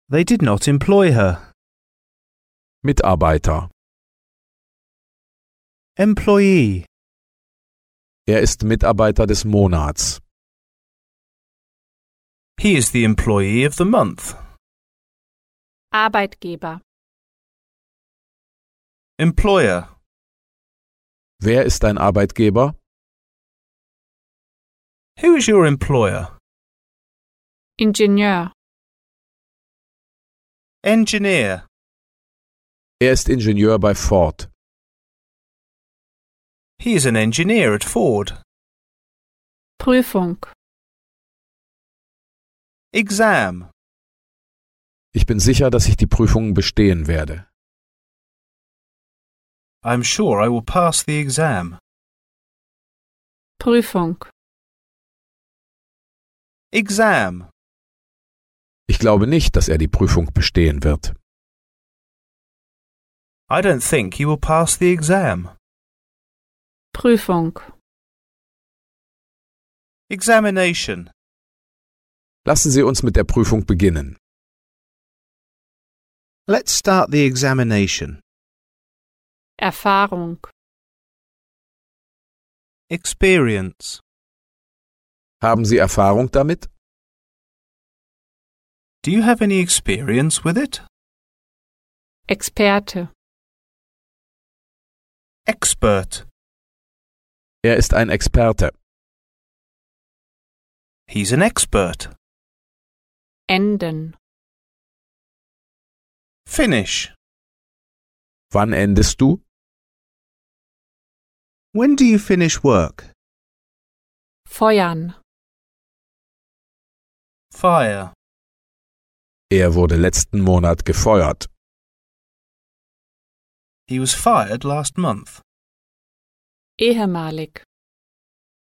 They did not employ her. Mitarbeiter. Employee. Er ist Mitarbeiter des Monats. He is the employee of the month. Arbeitgeber. Employer. Wer ist dein Arbeitgeber? Who is your employer? Ingenieur. Engineer. Er ist Ingenieur bei Ford. He is an engineer at Ford. Prüfung. Exam. Ich bin sicher, dass ich die Prüfungen bestehen werde. I'm sure I will pass the exam. Prüfung. Exam. Ich glaube nicht, dass er die Prüfung bestehen wird. I don't think he will pass the exam. Prüfung. Examination. Lassen Sie uns mit der Prüfung beginnen. Let's start the examination. Erfahrung. Experience. Haben Sie Erfahrung damit? Do you have any experience with it? Experte. Expert. Er ist ein Experte. He's an expert. Enden. Finish. Wann endest du? When do you finish work? Feuern. Fire. Er wurde letzten Monat gefeuert. He was fired last month. Ehemalig.